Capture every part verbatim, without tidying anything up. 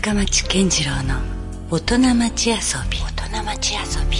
深町健次郎の大人町遊び。大人町遊び。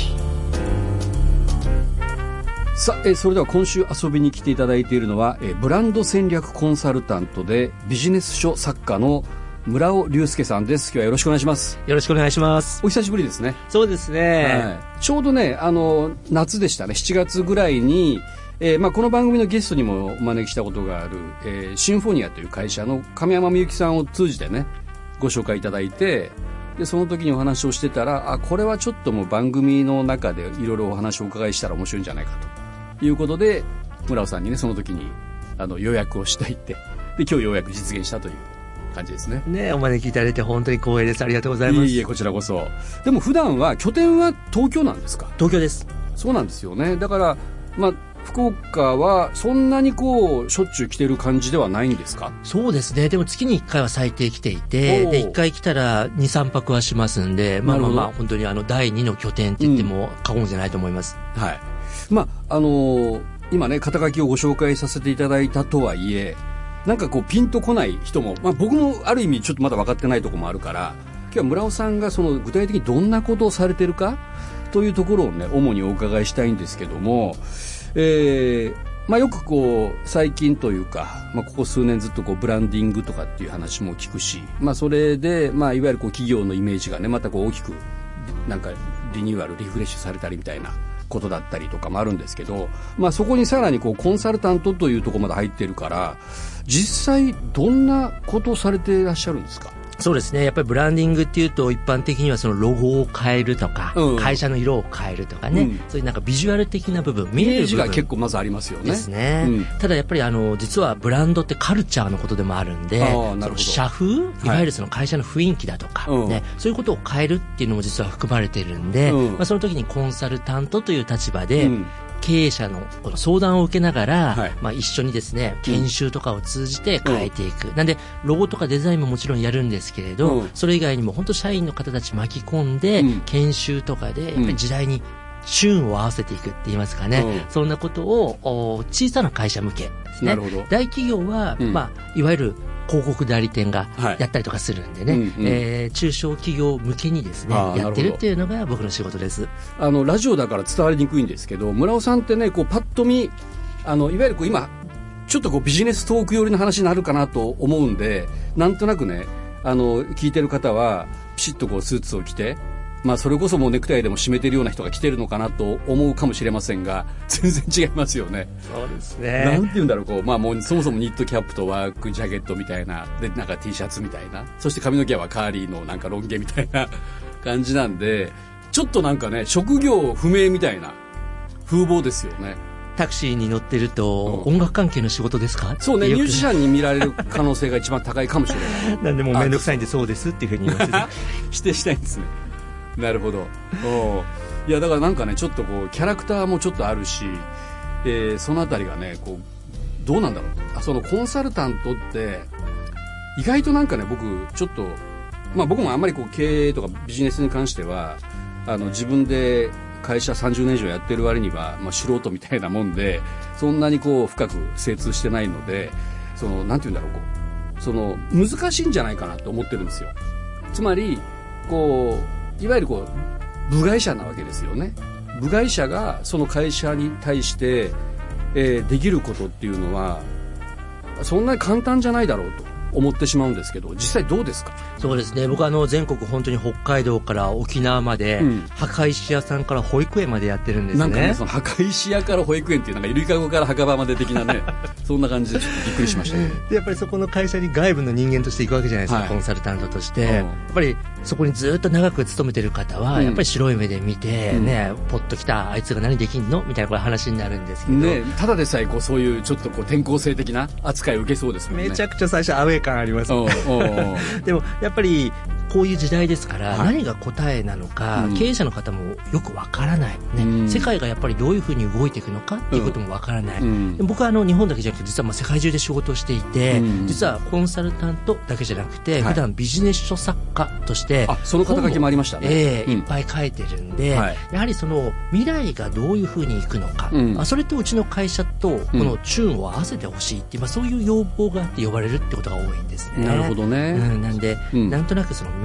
さあ、えー、それでは今週遊びに来ていただいているのは、えー、ブランド戦略コンサルタントでビジネス書作家の村尾隆介さんです。今日はよろしくお願いします。 よろしくお願いします。 お久しぶりですね。 そうですね、 はい、ちょうどね、あの夏でしたね。しちがつぐらいに、えーまあ、この番組のゲストにもお招きしたことがある、えー、シンフォニアという会社の亀山みゆきさんを通じてねご紹介いただいて、でその時にお話をしてたら、あ、これはちょっともう番組の中でいろいろお話をお伺いしたら面白いんじゃないかということで、村尾さんにねその時にあの予約をしていって、で今日ようやく実現したという感じですね。 ね、お招きいただいて本当に光栄です。ありがとうございます。 いえいえ、こちらこそ。でも普段は拠点は東京なんですか？ 東京です。 そうなんですよね。だからまあ福岡はそんなにこうしょっちゅう来てる感じではないんですか？ そうですね。でも月にいっかいは最低来ていて、でいっかい来たら にさんぱくはしますんで、まあまあまあ本当にあのだいにの拠点って言っても過言じゃないと思います。 うん、はい。まああのー、今ね肩書きをご紹介させていただいたとはいえ、なんかこうピンとこない人も、まあ、僕もある意味ちょっとまだ分かってないところもあるから、今日は村尾さんがその具体的にどんなことをされてるかというところをね主にお伺いしたいんですけども、えーまあ、よくこう最近というか、まあ、ここ数年ずっとこうブランディングとかっていう話も聞くし、まあ、それで、まあ、いわゆるこう企業のイメージがねまたこう大きくなんかリニューアルリフレッシュされたりみたいなことだったりとかもあるんですけど、まあ、そこにさらにこうコンサルタントというところまで入ってるから、実際どんなことをされていらっしゃるんですか？ そうですね。やっぱりブランディングっていうと一般的にはそのロゴを変えるとか、うん、会社の色を変えるとかね、うん、そういうなんかビジュアル的な部分、見える部分、イメージが結構まずありますよね。 ですね、うん、ただやっぱりあの実はブランドってカルチャーのことでもあるんで、その社風、いわゆるその会社の雰囲気だとか、はい、ね、そういうことを変えるっていうのも実は含まれているんで、うん、まあ、その時にコンサルタントという立場で、うん、経営者のこの相談を受けながら、はい、まあ、一緒にですね研修とかを通じて変えていく、うん、なんでロゴとかデザインももちろんやるんですけれど、うん、それ以外にも本当社員の方たち巻き込んで、うん、研修とかでやっぱり時代にチューンを合わせていくって言いますかね、うん、そんなことを小さな会社向けですね。なるほど。大企業は、うん、まあ、いわゆる広告代理店がやったりとかするんでね、はい、うんうん、えー、中小企業向けにですねやってるっていうのが僕の仕事です。 あのラジオだから伝わりにくいんですけど、村尾さんってねこうパッと見あのいわゆるこう今ちょっとこうビジネストーク寄りの話になるかなと思うんで、なんとなくねあの聞いてる方はピシッとこうスーツを着て、まあ、それこそもうネクタイでも締めてるような人が来てるのかなと思うかもしれませんが、全然違いますよね。 そうですね。 なんて言うんだろう、こう、まあ、もうそもそもニットキャップとワークジャケットみたいなで、なんか T シャツみたいな、そして髪の毛はカーリーのなんかロン毛みたいな感じなんで、ちょっとなんかね職業不明みたいな風貌ですよね。 タクシーに乗ってると、うん、音楽関係の仕事ですか？ そうね、ミュージシャンに見られる可能性が一番高いかもしれないなんでもうめんどくさいんでそうですっていうふうに言います否定したいんですね。なるほど。おいやだからなんかねちょっとこうキャラクターもちょっとあるし、えー、そのあたりがねこうどうなんだろう。あ、そのコンサルタントって意外となんかね僕ちょっとまあ僕もあんまりこう経営とかビジネスに関してはあの自分で会社さんじゅうねん以上やってる割には、まあ、素人みたいなもんでそんなにこう深く精通してないので、そのなんていうんだろう、こうその難しいんじゃないかなと思ってるんですよ。つまりこういわゆるこう部外者なわけですよね。部外者がその会社に対して、えー、できることっていうのはそんなに簡単じゃないだろうと思ってしまうんですけど、実際どうですか？ そうですね、僕はあの全国本当に北海道から沖縄まで、うん、墓石屋さんから保育園までやってるんですね。 なんかね、その墓石屋から保育園っていうなんかゆりかごから墓場まで的なねそんな感じでちょっとびっくりしましたねでやっぱりそこの会社に外部の人間として行くわけじゃないですか、はい、コンサルタントとして、うん、やっぱりそこにずっと長く勤めてる方は、うん、やっぱり白い目で見て、うん、ね、ポッと来たあいつが何できんのみたいな話になるんですけど、 ね、ただでさえこうそういうちょっとこう転校生的な扱いを受けそうですもんね。 めちゃくちゃ最初アウェー感ありますおうおうおうでもやっぱりこういう時代ですから、はい、何が答えなのか、うん、経営者の方もよくわからない、ね、うん、世界がやっぱりどういうふうに動いていくのかっていうこともわからない、うん、で僕はあの日本だけじゃなくて実はまあ世界中で仕事をしていて、うん、実はコンサルタントだけじゃなくて、はい、普段ビジネス書作家としてあその肩書きもありましたね、 えーうん、いっぱい書いてるんで、はい、やはりその未来がどういうふうにいくのか、うん、あそれとうちの会社とこのチューンを合わせてほしいっていう、まあ、そういう要望があって呼ばれるってことが多いんですね。 なるほどね、 うん、なんで、うん、なんとなくその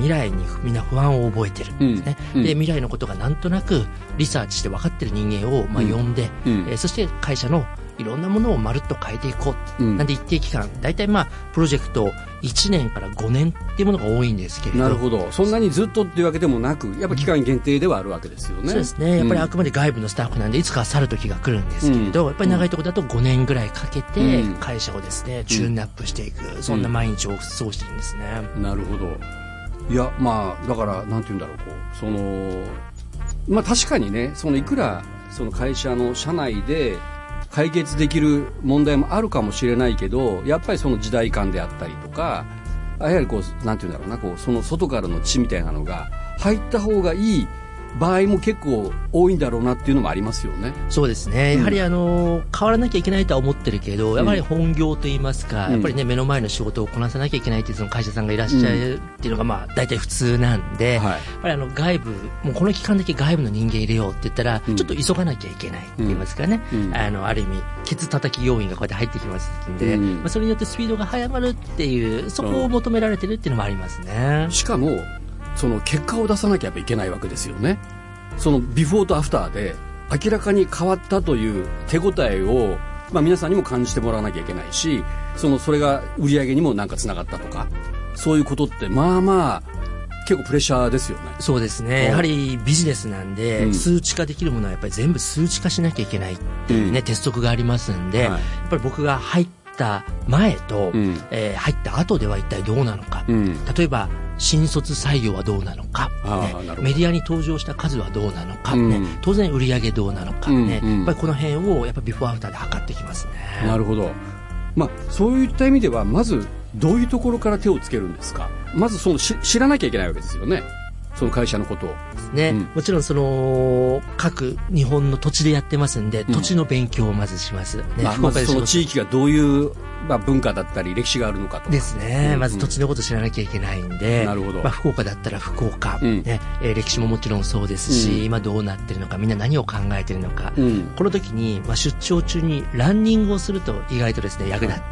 未来にみんな不安を覚えてるんですね、うんうん、で未来のことがなんとなくリサーチして分かってる人間をまあ呼んで、うんうんえー、そして会社のいろんなものをまるっと変えていこう、うん、なんで一定期間大体まあプロジェクトいちねんからごねんっていうものが多いんですけれど。 なるほど。そんなにずっとっていうわけでもなくやっぱ期間限定ではあるわけですよね。 そうですね。やっぱりあくまで外部のスタッフなんでいつか去る時が来るんですけれど、うん、やっぱり長いところだとごねんぐらいかけて会社をですね、うん、チューンアップしていく、うん、そんな毎日を過ごしてるんですね、 うん、なるほど。いやまあだからなんて言うんだろう、こうそのまあ確かにね、そのいくらその会社の社内で解決できる問題もあるかもしれないけど、やっぱりその時代感であったりとか、やはりこうなんていうんだろうな、こうその外からの血みたいなのが入った方がいい場合も結構多いんだろうなっていうのもありますよね。 そうですね、うん、やはりあの変わらなきゃいけないとは思ってるけど、やはり本業といいますか、うん、やっぱりね目の前の仕事をこなさなきゃいけないっていうその会社さんがいらっしゃるっていうのがまあ大体普通なんで、うんはい、やっぱりあの外部もうこの期間だけ外部の人間入れようって言ったら、うん、ちょっと急がなきゃいけないって言いますかね、うん、あのある意味ケツ叩き要因がこうやって入ってきますんで、うんまあ、それによってスピードが速まるっていうそこを求められてるっていうのもありますね、 うん、しかもその結果を出さなきゃやっぱいけないわけですよね。そのビフォーとアフターで明らかに変わったという手応えを、まあ、皆さんにも感じてもらわなきゃいけないし、そのそれが売り上げにもなんかつながったとか、そういうことってまあまあ結構プレッシャーですよね。 そうですね。やはりビジネスなんで、うん、数値化できるものはやっぱり全部数値化しなきゃいけないっていうね、うん、鉄則がありますんで、はい、やっぱり僕が入った前と、うんえー、入った後では一体どうなのか、うん、例えば新卒採用はどうなのか、ね、メディアに登場した数はどうなのか、ねうん、当然売り上げどうなのか、ねうんうん、やっぱりこの辺をやっぱビフォーアフターで測ってきますね。 なるほど。まあ、そういった意味ではまずどういうところから手をつけるんですか。まずそのし知らなきゃいけないわけですよね、その会社のことをですね、うん、もちろんその各日本の土地でやってますんで、うん、土地の勉強をまずします、ねまあ、まずその地域がどういうまあ、文化だったり歴史があるのかとかですね、うん、まず土地のことを知らなきゃいけないんで、 なるほど、 まあ、福岡だったら福岡、うんねえー、歴史ももちろんそうですし、うん、今どうなってるのか、みんな何を考えてるのか、うん、この時に、まあ、出張中にランニングをすると意外とですね役立って、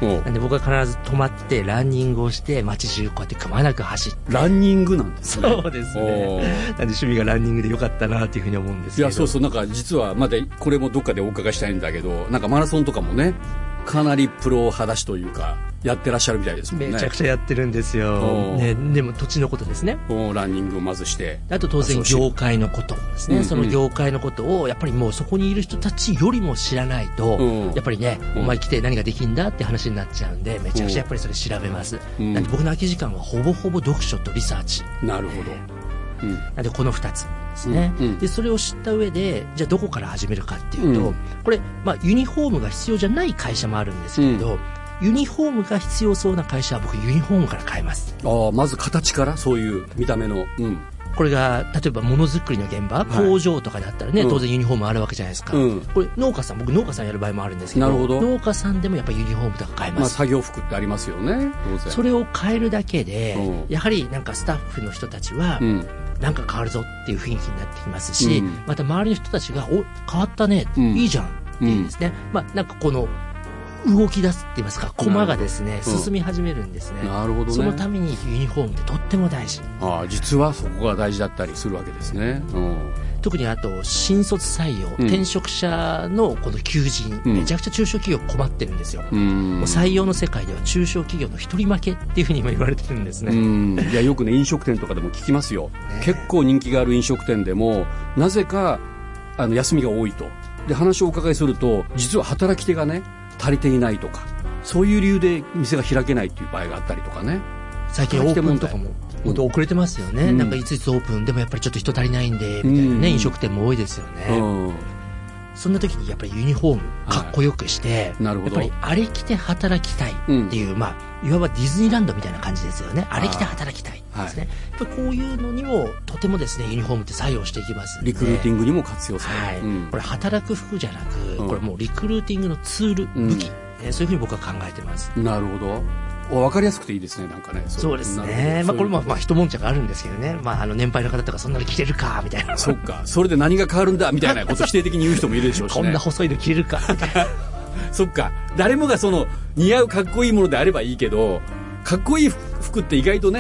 なんで僕は必ず泊まってランニングをして街中こうやってくまなく走って。 ランニングなんですね。 そうですね。なんで趣味がランニングでよかったなっていうふうに思うんですけど。 いやそうそう、なんか実はまだこれもどっかでお伺いしたいんだけど、なんかマラソンとかもねかなりプロ派だしというかやってらっしゃるみたいですもんね。 めちゃくちゃやってるんですよ、ね、でも土地のことですね。 ランニングをまずして、 あと当然業界のことですね、うんうん、その業界のことをやっぱりもうそこにいる人たちよりも知らないと、うん、やっぱりね、うん、お前来て何ができんだって話になっちゃうんで、めちゃくちゃやっぱりそれ調べます、うん、なんで僕の空き時間はほぼほぼ読書とリサーチ。 なるほど、 うん、なんでこのふたつですね、うんうん、でそれを知った上でじゃあどこから始めるかっていうと、うん、これ、まあ、ユニフォームが必要じゃない会社もあるんですけれど、うんユニフォームが必要そうな会社は僕ユニフォームから変えます。 ああ、まず形からそういう見た目の、うん、 これが例えばものづくりの現場、はい、工場とかだったらね、うん、当然ユニフォームあるわけじゃないですか、うん、これ農家さん、僕農家さんやる場合もあるんですけど、 なるほど、 農家さんでもやっぱりユニフォームとか変えます、まあ、 作業服ってありますよね。当然それを変えるだけで、うん、やはりなんかスタッフの人たちは、うんなんか変わるぞっていう雰囲気になってきますし、うん、また周りの人たちがお変わったね、うん、いいじゃんっていうんですね、うん、まあなんかこの動き出すって言いますか、駒がですね、進み始めるんですね。 なるほどね。 そのためにユニフォームってとっても大事。 ああ、実はそこが大事だったりするわけですね。うん、 特にあと新卒採用、うん、転職者のこの求人、うん、めちゃくちゃ中小企業困ってるんですよ。うん、もう採用の世界では中小企業の一人負けっていうふうに今言われてるんですね。 うん、いやよくね飲食店とかでも聞きますよ。ね、結構人気がある飲食店でもなぜかあの休みが多いと。で話をお伺いすると実は働き手がね足りていないとか。そういう理由で店が開けないっていう場合があったりとかね。 最近オープンとかも本当遅れてますよね、うん、なんかいついつオープンでもやっぱりちょっと人足りないんでみたいなね、うん、飲食店も多いですよね、うん、そんな時にやっぱりユニフォームかっこよくして、はい、なるほどやっぱりあれ着て働きたいっていう、うん、まあいわばディズニーランドみたいな感じですよね。あれ着て働きたいですね、はい、やっぱりこういうのにもとてもですねユニフォームって作用していきますのでリクルーティングにも活用される、はいうん、 これ働く服じゃなく、うん、これもうリクルーティングのツール、うん、武器えー、そういうふうに僕は考えてます。 なるほど。分かりやすくていいですね。なんかね。 そうですね。まあこれもまあ一悶着あるんですけどね。まああの年配の方とかそんなに着れるかみたいな。 そっか。それで何が変わるんだみたいなこと否定的に言う人もいるでしょうしね。 こんな細いの着れるかみたいな。 そっか。誰もがその似合うかっこいいものであればいいけど、かっこいい服って意外とね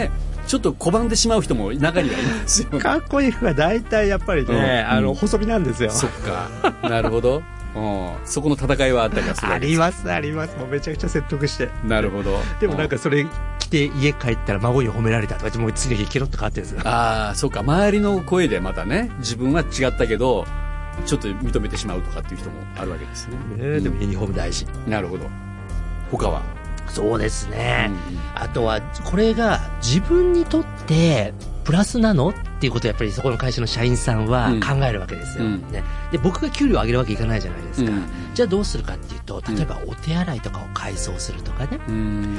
ちょっと拒んでしまう人も中にはいますよ、ね、 かっこいい服は大体やっぱりね、うん、あの細身なんですよ。 そっか、なるほど。うん、そこの戦いはあったりはするわけです。 ありますあります。もうめちゃくちゃ説得して。 なるほど。 でもなんかそれ着て家帰ったら孫に褒められたとか、もう次の日ケロッと変わってるんですよ。 ああ、そっか、周りの声でまたね、自分は違ったけどちょっと認めてしまうとかっていう人もあるわけですね。 ね、うん、でもユニフォーム大事。 なるほど。他は？ そうですね、うんうん、あとはこれが自分にとってプラスなのっていうことをやっぱりそこの会社の社員さんは考えるわけですよ、うんね、で僕が給料を上げるわけいかないじゃないですか、うん、じゃあどうするかっていうと、例えばお手洗いとかを改装するとかね、うん、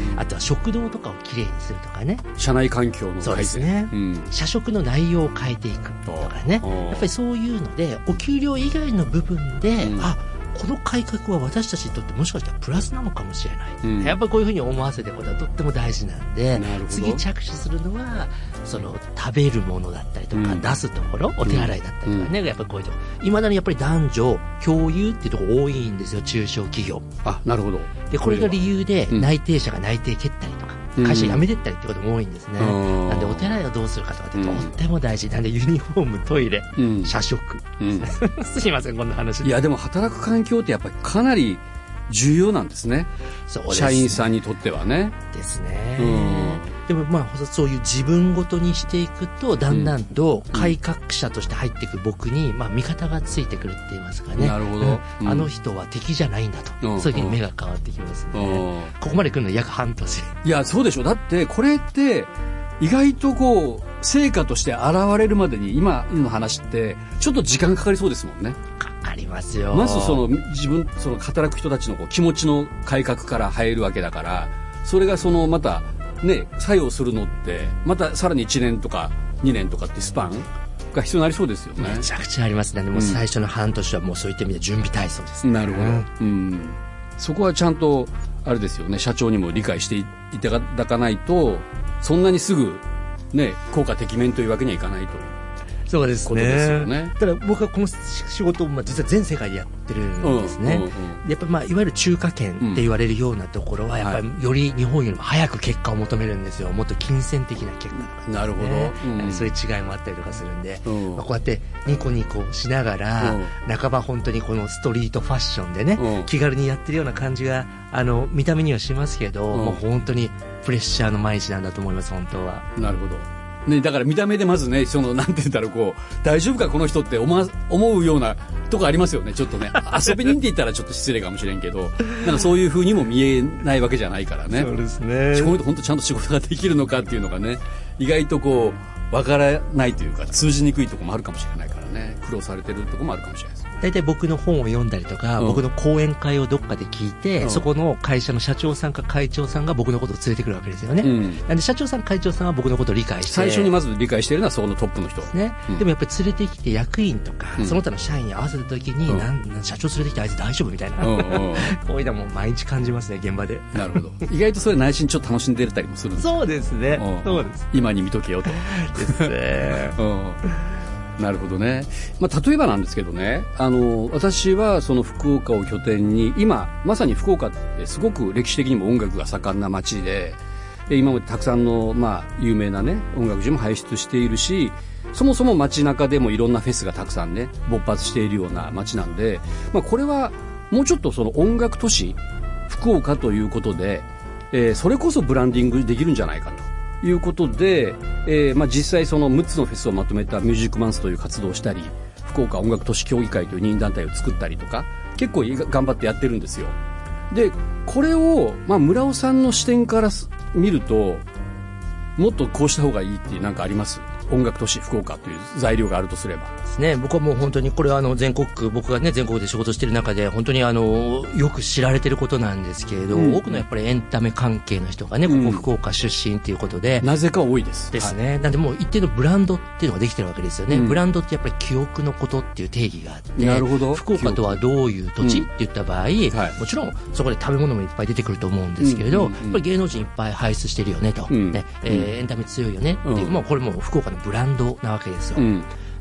あとは食堂とかをきれいにするとかね、 社内環境の改善、 そうですね、うん、社食の内容を変えていくとかね、やっぱりそういうのでお給料以外の部分で、うん、あこの改革は私たちにとってもしかしたらプラスなのかもしれない、うん、やっぱりこういうふうに思わせていくことはとっても大事なんで、次着手するのはその食べるものだったりとか、うん、出すところお手洗いだったりとかね、うん、やっぱりこういうとこいまだにやっぱり男女共有っていうところ多いんですよ、中小企業。 あ、なるほど。 でこれが理由で内定者が内定蹴ったりとか、うん、会社辞めてったりってことも多いんですね、うん、なんでお手洗いをどうするかとかってとっても大事なんで、ユニフォーム、トイレ、うん、社食、うん、すいませんこんな話で。 いやでも働く環境ってやっぱりかなり重要なんですね。 そうですね、 社員さんにとってはね。 ですね、うん、でもまあそういう自分ごとにしていくとだんだんと改革者として入っていく僕に、まあ、味方がついてくるって言いますかね。 なるほど、 うん、あの人は敵じゃないんだと、うん、そういうふうに目が変わってきますね、うん、ここまで来るの約半年。 いやそうでしょ。だってこれって意外とこう成果として現れるまでに今の話ってちょっと時間かかりそうですもんね。 ありますよ。 まずその自分その働く人たちのこう気持ちの改革から入るわけだから、それがそのまたね作用するのってまたさらにいちねんとかにねんとかってスパンが必要になりそうですよね。 めちゃくちゃありますね。でも最初の半年はもうそういった意味で準備体操ですね、 うん、なるほど、うん、そこはちゃんとあれですよね、社長にも理解していただかないとそんなにすぐね効果てきめんというわけにはいかないという。 そうですね。ね、ただ僕はこの仕事をまあ実は全世界でやってるんですね、うんうんうん、やっぱまあいわゆる中華圏って言われるようなところはやっぱりより日本よりも早く結果を求めるんですよ。もっと金銭的な結果とか、ね、 なるほど、うん、 そういう違いもあったりとかするんで、うんまあ、こうやってニコニコしながら、うん、半ば本当にこのストリートファッションでね、うん、気軽にやってるような感じがあの見た目にはしますけど、うん、もう本当にプレッシャーの毎日なんだと思います本当は。 なるほどね、だから見た目でまずね、そのなんて言うんだろう、こう大丈夫かこの人って思わ思うようなとこありますよね。ちょっとね遊び人って言ったらちょっと失礼かもしれんけど、なんかそういう風にも見えないわけじゃないからね。 そうですね。 この人本当ちゃんと仕事ができるのかっていうのがね、意外とこうわからないというか通じにくいところもあるかもしれないからね、苦労されてるところもあるかもしれないです。 大体僕の本を読んだりとか、うん、僕の講演会をどっかで聞いて、うん、そこの会社の社長さんか会長さんが僕のことを連れてくるわけですよね、うん、なんで社長さん会長さんは僕のことを理解して、 最初にまず理解しているのはそこのトップの人ですね、うん、でもやっぱり連れてきて役員とか、うん、その他の社員に合わせた時に、うん、なんなん社長連れてきてあいつ大丈夫みたいな、うんうん、こういうのも毎日感じますね現場で。 なるほど意外とそれ内心ちょっと楽しんでたりもするんですか。 そうですね、 うん、 そうです。 今に見とけよとですね、うんなるほどね。まあ、例えばなんですけどね、あの私はその福岡を拠点に今まさに福岡ってすごく歴史的にも音楽が盛んな街で、今までたくさんの、まあ、有名なね音楽人も輩出しているし、そもそも街中でもいろんなフェスがたくさんね勃発しているような街なんで、まあ、これはもうちょっとその音楽都市福岡ということで、えー、それこそブランディングできるんじゃないかということで、えーまあ、実際そのむっつのフェスをまとめたミュージックマンスという活動をしたり、福岡音楽都市協議会という任意団体を作ったりとか結構頑張ってやってるんですよ。でこれを、まあ、村尾さんの視点から見るともっとこうした方がいいってなんかあります？音楽都市福岡という材料があるとすればですね。僕はもう本当にこれはあの全国区、僕がね全国で仕事している中で本当にあのよく知られていることなんですけれど、うん、多くのやっぱりエンタメ関係の人がね、ここ福岡出身ということで、 うん、なぜか多いですですね、はい、なんでもう一定のブランドっていうのができてるわけですよね、うん、ブランドってやっぱり記憶のことっていう定義があって、 なるほど、 福岡とはどういう土地って言った場合、うんはい、もちろんそこで食べ物もいっぱい出てくると思うんですけれど、うんうんうん、やっぱり芸能人いっぱい輩出してるよねと、うんねえー、エンタメ強いよねっていう、うん、もうこれも福岡のブランドなわけですよ、うん、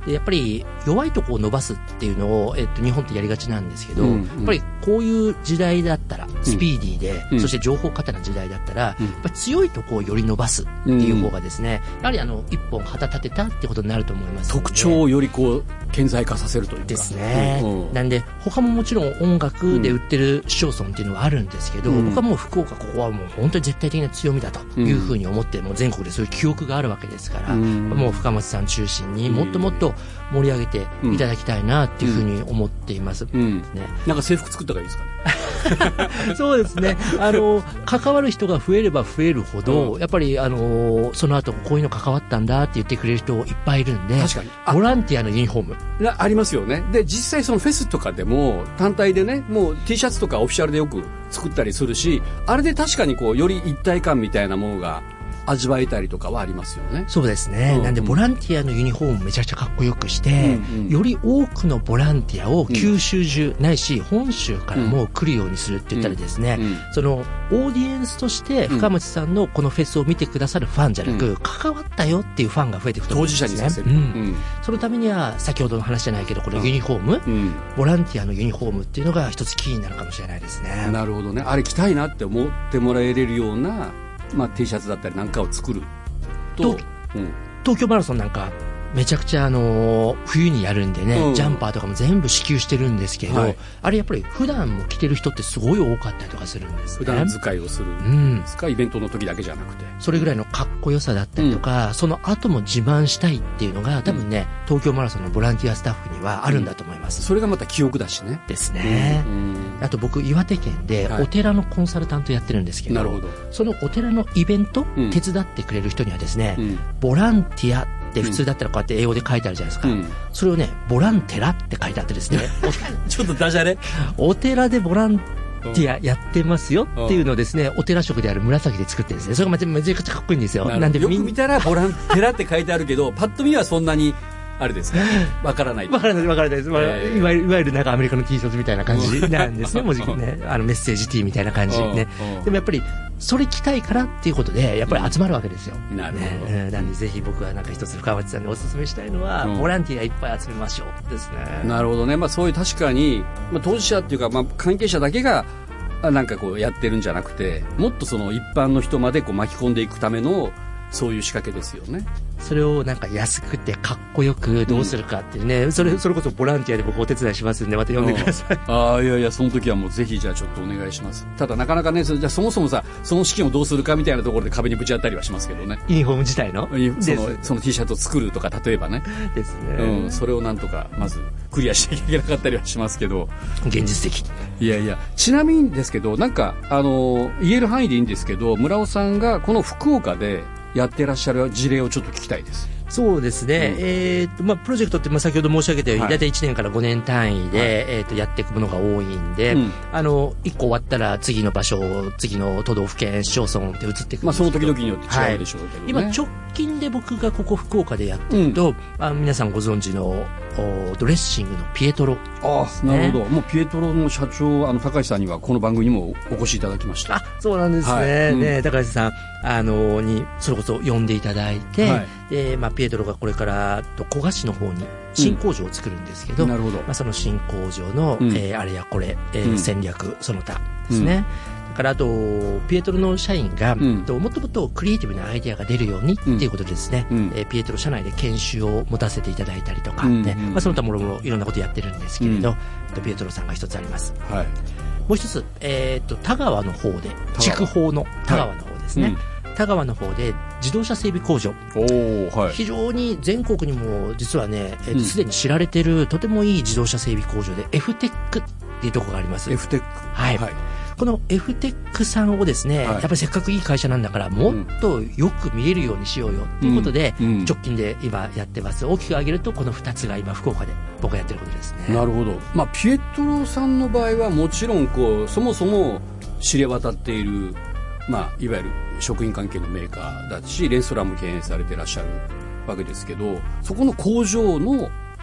でやっぱり弱いところを伸ばすっていうのを、えっと、日本ってやりがちなんですけど、うんうん、やっぱりこういう時代だったらスピーディーで、うん、そして情報過多な時代だったら、うん、やっぱり強いところをより伸ばすっていう方がですね、うん、やはりあの一本旗立てたってことになると思いますので、 特徴をよりこう顕在化させるというかですね、うんうん、なんで他ももちろん音楽で売ってる市町村っていうのはあるんですけど、うん、僕はもう福岡ここはもう本当に絶対的な強みだというふうに思って、うん、もう全国でそういう記憶があるわけですから、うん、もう深町さん中心にもっともっと盛り上げていただきたいなっていうふうに思っています、うんうんね、なんか制服作った方がいいですかねそうですね、あの関わる人が増えれば増えるほど、うん、やっぱりあのその後こういうの関わったんだって言ってくれる人いっぱいいるんで、 確かにボランティアのユニフォームありますよね。で実際そのフェスとかでも単体でね、もう T シャツとかオフィシャルでよく作ったりするし、あれで確かにこうより一体感みたいなものが味わえたりとかはありますよね。 そうですね、うんうん、なんでボランティアのユニフォームめちゃくちゃかっこよくして、うんうん、より多くのボランティアを九州中、うん、ないし本州からも来るようにするって言ったらですね、うんうん、そのオーディエンスとして深町さんのこのフェスを見てくださるファンじゃなく、うん、関わったよっていうファンが増えていくと思うんですね。 当事者にさせる、 うんうん、そのためには先ほどの話じゃないけどこのユニフォーム、うん、ボランティアのユニフォームっていうのが一つキーになるかもしれないですね。 なるほどね。あれ着たいなって思ってもらえれるような、まあ、T シャツだったりなんかを作ると、 うん、東京マラソンなんかめちゃくちゃあのー、冬にやるんでね、うん、ジャンパーとかも全部支給してるんですけど、はい、あれやっぱり普段も着てる人ってすごい多かったりとかするんですね。 普段使いをするんですか、うん、イベントの時だけじゃなくてそれぐらいのかっこよさだったりとか、うん、その後も自慢したいっていうのが多分ね、うん、東京マラソンのボランティアスタッフにはあるんだと思います、 うん、それがまた記憶だしね。 ですね、うん、あと僕岩手県でお寺のコンサルタントやってるんですけど、はい、なるほど。そのお寺のイベント、うん、手伝ってくれる人にはですね、うん、ボランティアで普通だったらこうやって英語で書いてあるじゃないですか、うん、それをねボランテラって書いてあってですねちょっとダジャレお寺でボランティアやってますよっていうのをですね、お寺職である紫で作ってるんですね。それがめちゃくちゃかっこいいんですよ。 なんでよく見たらボランテラって書いてあるけどパッと見はそんなにあれですね、わからない。 わからない、わからないです。まあ、えー、いわゆる、いわゆるなんかアメリカの T シャツみたいな感じなんですね。文字ね、あのメッセージ T みたいな感じね。でもやっぱり、それ着たいからっていうことで、やっぱり集まるわけですよ。 うん、なるほど。 ね、なんでぜひ僕はなんか一つ深町さんにお勧めしたいのは、うん、ボランティアいっぱい集めましょうですね。 なるほどね。まあそういう確かに、まあ当事者っていうか、まあ関係者だけが、なんかこうやってるんじゃなくて、もっとその一般の人までこう巻き込んでいくための、そういう仕掛けですよね。 それをなんか安くてかっこよくどうするかっていうね、うん、それそれこそボランティアで僕お手伝いしますんでまた呼んでください。 ああいやいやその時はもうぜひじゃあちょっとお願いします。ただなかなかね、そじゃあそもそもさその資金をどうするかみたいなところで壁にぶち当たりはしますけどね。 ユニフォーム自体のそのその T シャツを作るとか例えばねですね、 うん、それをなんとかまずクリアしなきゃいけなかったりはしますけど現実的。 いやいやちなみにですけどなんかあの言える範囲でいいんですけど村尾さんがこの福岡でやってらっしゃる事例をちょっと聞きたいです。 そうですね、うん、えーとまあ、プロジェクトって、まあ、先ほど申し上げたように、はい、大体いちねんからごねん単位で、はいえー、とやっていくものが多いんで、うん、あのいっこ終わったら次の場所次の都道府県市町村って移っていくんですけど、 まあ、その時々によって違うでしょうけどね、 はい、今直近で僕がここ福岡でやってると、うん、あ皆さんご存知のドレッシングのピエトロ、 ああ、なるほど。もうピエトロの社長あの高橋さんにはこの番組にもお越しいただきました。 あ、そうなんですね、はいうん、ね高橋さんあのにそれこそ呼んでいただいて、はいでまあ、ピエトロがこれから古賀市の方に新工場を作るんですけど、うん、なるほどまあ、その新工場の、うんえー、あれやこれ、えーうん、戦略その他ですね、うん、だからあとピエトロの社員が、うん、ともっともっとクリエイティブなアイデアが出るようにっていうことでですね、うんえー、ピエトロ社内で研修を持たせていただいたりとか、ねうんまあ、その他もろもろいろんなことやってるんですけれど、うん、ピエトロさんが一つあります、はい、もう一つ、えー、と田川の方で筑豊の田川の方ですね、はいうん田川の方で自動車整備工場、お、はい、非常に全国にも実はねすで、えー、に知られてるとてもいい自動車整備工場で エフテック っていうところがあります。 エフテック、 はい、はい、この エフテック さんをですね、はい、やっぱりせっかくいい会社なんだからもっとよく見えるようにしようよっていうことで、うんうん、直近で今やってます。大きく挙げるとこのふたつが今福岡で僕がやってることですね。 なるほど、まあ、ピエトロさんの場合はもちろんこうそもそも知れ渡っている、まあ、いわゆる食品関係のメーカーだしレストランも経営されていらっしゃるわけですけどそこの工場の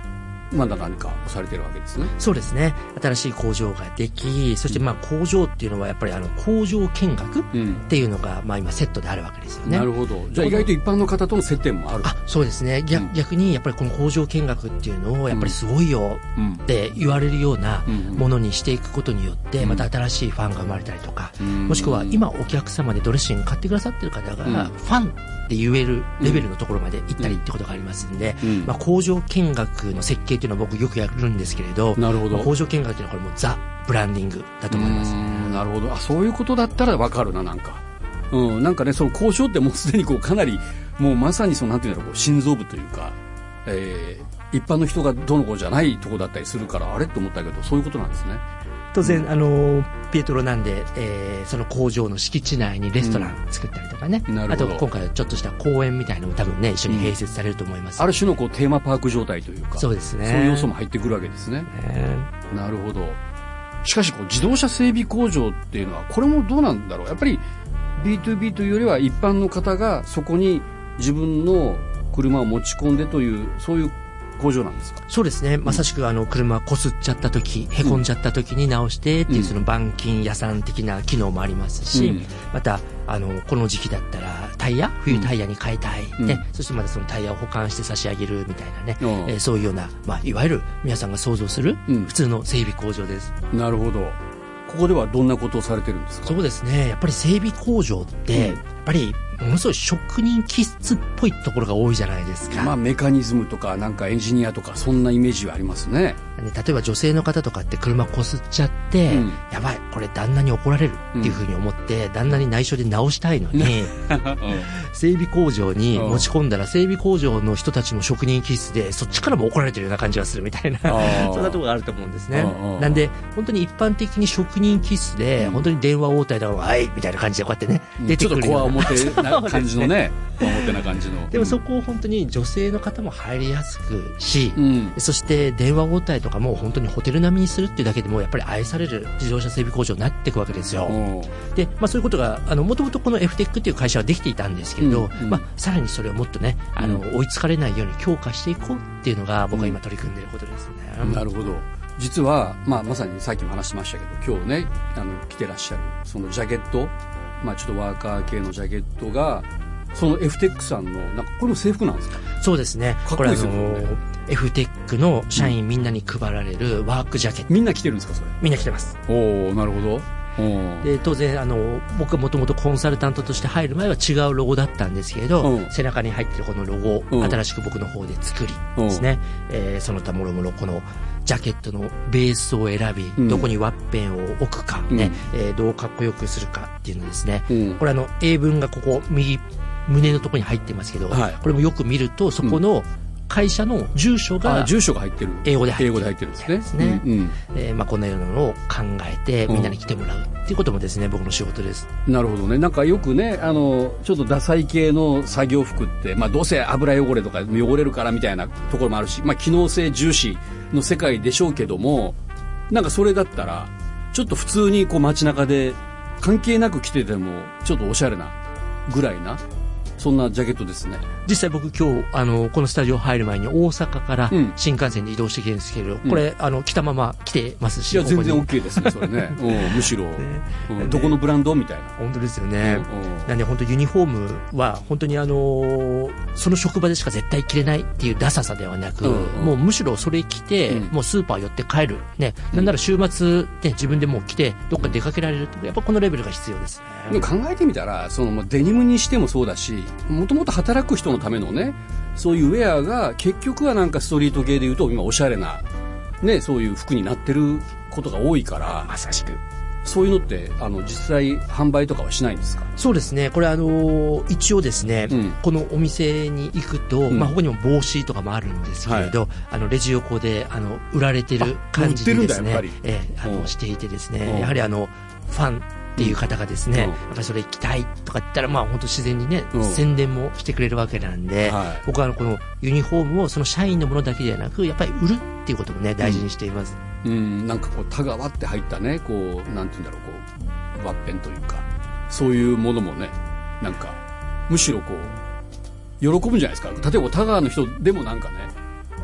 まだ何かされてるわけですね。 そうですね。新しい工場ができ、そしてまあ工場っていうのはやっぱりあの工場見学っていうのがまあ今セットであるわけですよね。 なるほど。じゃあ意外と一般の方との接点もある。 あ、そうですね。逆、うん、逆にやっぱりこの工場見学っていうのをやっぱりすごいよって言われるようなものにしていくことによってまた新しいファンが生まれたりとか、うん、もしくは今お客様でドレッシング買ってくださってる方がファンって言えるレベルのところまで行ったりってことがありますんで、うん、まあ工場見学の設計っていうのは僕よくやるんですけれど、 なるほど、 まあ、工場見学っていうのはこれもうザ・ブランディングだと思います。 なるほど。あ、そういうことだったら分かるな、なんか、うん、なんかね、その工場ってもうすでにこうかなりもうまさにそのなんていうんだろう、こう心臓部というか、えー、一般の人がどうのこうじゃないとこだったりするから、あれって思ったけど、そういうことなんですね。 当然、あのピエトロなんで、えー、その工場の敷地内にレストラン作ったりとかね、うん、あと今回はちょっとした公園みたいなのも多分ね一緒に併設されると思います、 うん、ある種のこうテーマパーク状態というか、 そうですね、 そういう要素も入ってくるわけですね、えー、なるほど。しかしこう自動車整備工場っていうのはこれもどうなんだろう。やっぱり ビーツービー というよりは一般の方がそこに自分の車を持ち込んでというそういう工場なんですか。 そうですね、まさしくあの車こすっちゃった時、へこんじゃった時に直してっていうその板金屋さん的な機能もありますし、うん、またあのこの時期だったらタイヤ冬タイヤに変えたい、うんね、そしてまたそのタイヤを保管して差し上げるみたいなね、うんえー、そういうような、まあ、いわゆる皆さんが想像する普通の整備工場です、 うん、なるほど。ここではどんなことをされてるんですか。 そうですね、やっぱり整備工場って、うん、やっぱりものすごい職人気質っぽいところが多いじゃないですか。 まあメカニズムとかなんかエンジニアとかそんなイメージはありますね。 例えば女性の方とかって車こすっちゃって、うん、やばいこれ旦那に怒られるっていうふうに思って、うん、旦那に内緒で直したいのに、うん、整備工場に持ち込んだら整備工場の人たちの職人気質でそっちからも怒られてるような感じがするみたいなそんなところがあると思うんですね。なんで本当に一般的に職人気質で、うん、本当に電話応対だろうはいみたいな感じでこうやってね、うん、出てくるようなちょっとこわ表な感じのね表な感じのでもそこを本当に女性の方も入りやすくし、うん、そして電話応対とかも本当にホテル並みにするっていうだけでもやっぱり愛される自動車整備工場になっていくわけですよ。で、まあ、そういうことがもともとこの エフテック っていう会社はできていたんですけれど、うんうんまあ、さらにそれをもっとねあの、うん、追いつかれないように強化していこうっていうのが僕は今取り組んでいることですね、 うん、なるほど。実は、まあ、まさにさっきも話しましたけど今日ねあの着てらっしゃるそのジャケット、まあ、ちょっとワーカー系のジャケットがその エフテック さんのなんかこれも制服なんですか。 そうですね。 かっこいいですよね。 これあの エフテック の社員みんなに配られるワークジャケット、 うん、みんな着てるんですかそれ。 みんな着てます。 おお、なるほど。 で当然あの僕はもともとコンサルタントとして入る前は違うロゴだったんですけれど、うん、背中に入ってるこのロゴを、うん、新しく僕の方で作りですね、うんえー、その他もろもろこのジャケットのベースを選び、うん、どこにワッペンを置くか、ねうんえー、どうかっこよくするかっていうのですね、うん、これあの英文がここ右胸のところに入ってますけど、はい、これもよく見るとそこの、うん会社の住所が住所が入ってる英語で入ってる英語で入ってるんですね。 ですね、うんうんえーまあ、こんなようなのを考えてみんなに来てもらうっていうこともですね、うん、僕の仕事です。 なるほどね。なんかよくねあのちょっとダサい系の作業服って、まあ、どうせ油汚れとか汚れるからみたいなところもあるし、まあ、機能性重視の世界でしょうけどもなんかそれだったらちょっと普通にこう街中で関係なく着ててもちょっとおしゃれなぐらいなそんなジャケットですね。 実際僕今日あのこのスタジオ入る前に大阪から新幹線で移動してきてるんですけど、うん、これあの着たまま来てますし、 いや全然 OK ですねそれねむしろ、ねうん、どこのブランドみたいな本当ですよね、うん、なんで本当ユニフォームは本当にあのその職場でしか絶対着れないっていうダサさではなく、うんうん、もうむしろそれ着て、うん、もうスーパー寄って帰る、ねうん、なんなら週末、ね、自分でもう着てどっか出かけられるってやっぱこのレベルが必要ですね。 考えてみたらそのデニムにしてもそうだしもともと働く人のためのねそういうウェアが結局はなんかストリート系でいうと今おしゃれな、ね、そういう服になってることが多いからまさしくそういうのってあの実際販売とかはしないんですか。 そうですねこれあの一応ですね、うん、このお店に行くと、うんまあ、ここにも帽子とかもあるんですけれど、はい、あのレジ横であの売られてる感じでですねえー、あのしていてですねやはりあのファンっていう方がですね、うん、やっぱりそれ着たいとか言ったらまあ本当自然にね、うん、宣伝もしてくれるわけなんで、はい、僕はあのこのユニフォームをその社員のものだけではなくやっぱり売るっていうこともね大事にしています、 うんうん、なんかこうタガワって入ったねこうなんていうんだろうこうワッペンというかそういうものもねなんかむしろこう喜ぶんじゃないですか。例えばタガの人でもなんかね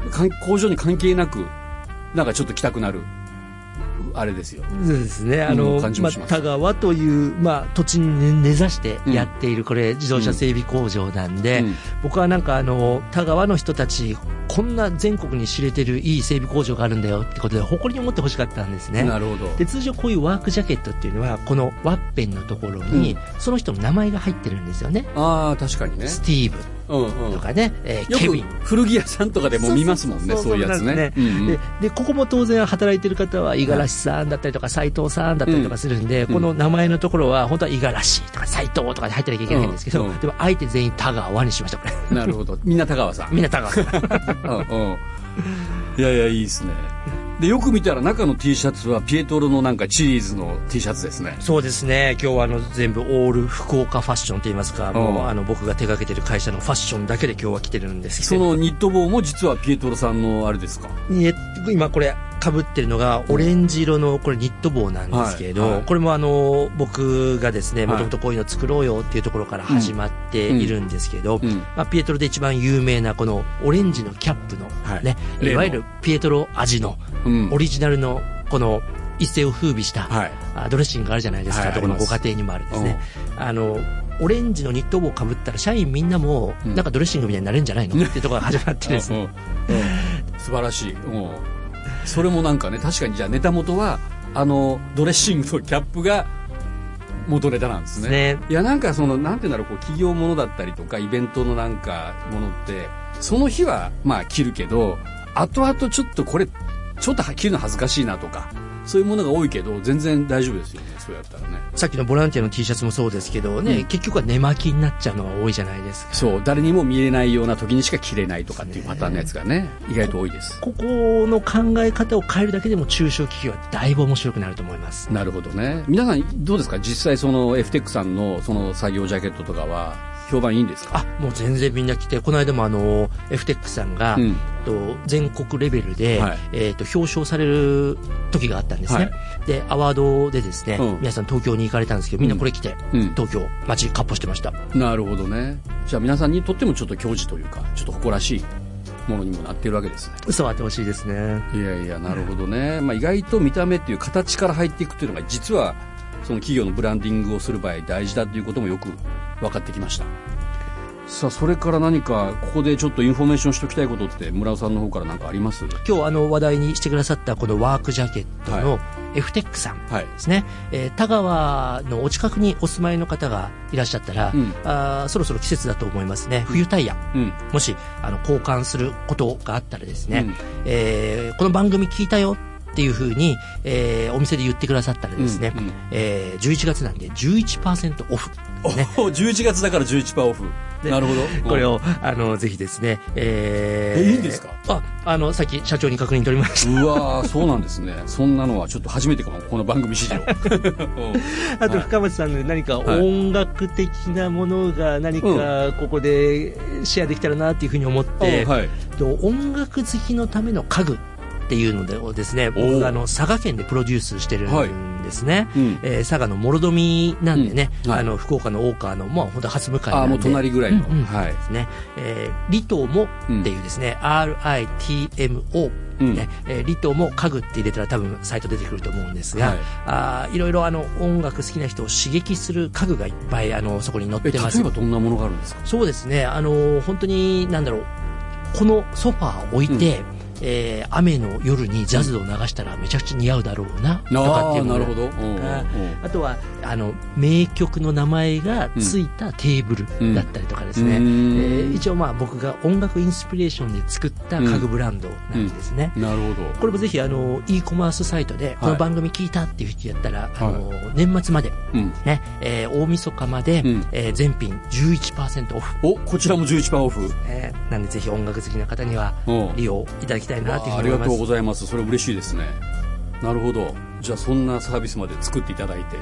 工場に関係なくなんかちょっと来たくなるあれですよ。 そうですね。あの、うんまあ、田川という、まあ、土地に根ざしてやっている、これ、自動車整備工場なんで、うんうん、僕はなんか、あの、田川の人たち、こんな全国に知れてるいい整備工場があるんだよってことで、誇りに思ってほしかったんですね。 なるほど。 で、通常こういうワークジャケットっていうのは、このワッペンのところに、その人の名前が入ってるんですよね。 ああ、確かにね。 スティーブ。うんうん、とかね、えー、ケビン古着屋さんとかでも見ますもんね、そういうやつね。 うんうん、で, でここも当然働いてる方は五十嵐さんだったりとか斉藤さんだったりとかするんで、うん、この名前のところは本当は五十嵐とか斉藤とかで入ってなきゃいけないんですけど、うんうん、でもあえて全員田川にしましたこれ。 なるほど。みんな田川さん。 みんな田川さん。 うんうん、いやいやいいですね。でよく見たら中の T シャツはピエトロのなんかチリーズの T シャツですね。 そうですね。今日はあの全部オール福岡ファッションといいますか、もうあの僕が手掛けてる会社のファッションだけで今日は着てるんですけど、 そのニット帽も実はピエトロさんのあれですか。 今これ被ってるのがオレンジ色のこれニット帽なんですけれど、はいはい、これもあの僕がですねもともとこういうの作ろうよっていうところから始まっているんですけど、うんうんまあ、ピエトロで一番有名なこのオレンジのキャップの、ねはい、いわゆるピエトロ味のオリジナルのこの一世を風靡した、はい、ドレッシングがあるじゃないですか、はい、どこのご家庭にもあるですね。あのオレンジのニット帽をかぶったら社員みんなもなんかドレッシングみたいになれるんじゃないの、うん、っていうところが始まってですね、うんうん、 素晴らしい。それもなんかね確かにじゃあネタ元はあのドレッシングとキャップが元ネタなんですね。ねいやなんかそのなんていうんだろうこう企業ものだったりとかイベントのなんかものってその日はまあ着るけど後々ちょっとこれちょっと着るの恥ずかしいなとかそういうものが多いけど全然大丈夫ですよね。そうやったらね。 さっきのボランティアの T シャツもそうですけどね、うん、結局は寝巻きになっちゃうのが多いじゃないですか。 そう誰にも見えないような時にしか着れないとかっていうパターンのやつがね意外と多いです。 ここの考え方を変えるだけでも中小企業はだいぶ面白くなると思います。 なるほどね。皆さんどうですか実際その エフテック さんのその作業ジャケットとかは評判いいんですか。 あもう全然みんな来てこの間もあの エフテック さんが、うん、と全国レベルで、はいえー、と表彰される時があったんですね、はい、でアワードでですね、うん、皆さん東京に行かれたんですけどみんなこれ来て、うん、東京街かっ歩してました。 なるほどね。じゃあ皆さんにとってもちょっと矜持というかちょっと誇らしいものにもなっているわけですね。 嘘はあってほしいですね。 いやいやなるほどね、まあ、意外と見た目っていう形から入っていくっていうのが実はその企業のブランディングをする場合大事だということもよく分かってきました。さあそれから何かここでちょっとインフォメーションしておきたいことって村尾さんの方から何かあります？ 今日あの話題にしてくださったこのワークジャケットの エフテック さんですね、はいえー、田川のお近くにお住まいの方がいらっしゃったら、うん、あそろそろ季節だと思いますね。冬タイヤ、うん、もしあの交換することがあったらですね、うんえー、この番組聞いたよっていうふうに、えー、お店で言ってくださったらですね、うんうんえー、じゅういちがつなんで じゅういちパーセント オフ、ね、 じゅういちがつだから じゅういちパーセント オフ。なるほど。 これをあのぜひですね、 えー、えいいんですか？ ああのさっき社長に確認取りました。 うわそうなんですね。そんなのはちょっと初めてかもこの番組史上。 あと深町さんの何か音楽的なものが何かここでシェアできたらなっていうふうに思って、はい、音楽好きのための家具っていうのでですね、僕があの佐賀県でプロデュースしてるんですね、はいうんえー、佐賀の諸富なんでね、うんはい、あの福岡の大川のもう本当初向かいなんで、 あもう隣ぐらいの、うんうんはい、ですね、えー、リトモっていうですね、うん、アールアイティーエムオーうんねえー、リトも家具って入れたら多分サイト出てくると思うんですが、はい、あいろいろあの音楽好きな人を刺激する家具がいっぱいあのそこに載ってます。 例えばどんなものがあるんですか？ そうですねあの本当になんだろうこのソファーを置いて、うんえー、雨の夜にジャズを流したらめちゃくちゃ似合うだろうな、うん、とかっていうのがあ, なるほどあ, あとはあの名曲の名前がついたテーブルだったりとかですね、うんえー、一応まあ僕が音楽インスピレーションで作った家具ブランドなんですね、 うんうん、なるほど。 これもぜひあの e コマースサイトでこの番組聞いたっていう人やったら、はい、あの年末まで、うんねえー、大晦日まで、うんえー、全品 じゅういちパーセント オフ。 おこちらも じゅういちパーセント オフ、 えー、なんでぜひ音楽好きな方には利用いただきたいなというふうに思います。 ありがとうございます。それ嬉しいですね。なるほど。じゃあそんなサービスまで作っていただいて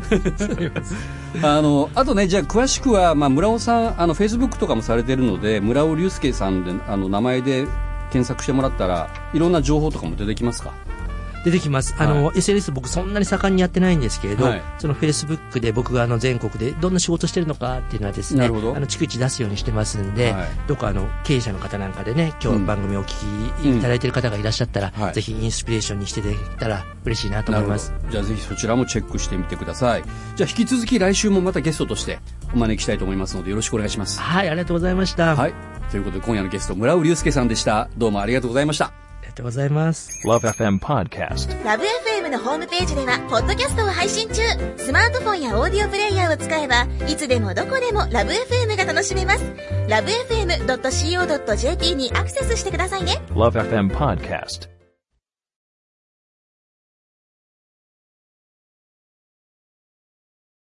あのあとねじゃあ詳しくは、まあ、村尾さんあのフェイスブックとかもされてるので村尾隆介さんであの名前で検索してもらったらいろんな情報とかも出てきますか？ 出てきます。あの、はい、エスエヌエス 僕そんなに盛んにやってないんですけれど、はい、その Facebook で僕があの全国でどんな仕事してるのかっていうのはですね、あの逐一出すようにしてますんで、はい、どっかあの経営者の方なんかでね、今日番組をお聞きいただいている方がいらっしゃったら、うん、ぜひインスピレーションにしていただけたら嬉しいなと思います。 じゃあぜひそちらもチェックしてみてください。じゃあ引き続き来週もまたゲストとしてお招きしたいと思いますのでよろしくお願いします。 はい、ありがとうございました。 はい、ということで今夜のゲスト村尾隆介さんでした。どうもありがとうございました。 ありがとうございます。 ラブエフエム Podcast ラブ エフエム のホームページではポッドキャストを配信中。スマートフォンやオーディオプレイヤーを使えばいつでもどこでもラブ エフエム が楽しめます。 ラブエフエムドットシーオードットジェーピー にアクセスしてくださいね。 ラブエフエム Podcast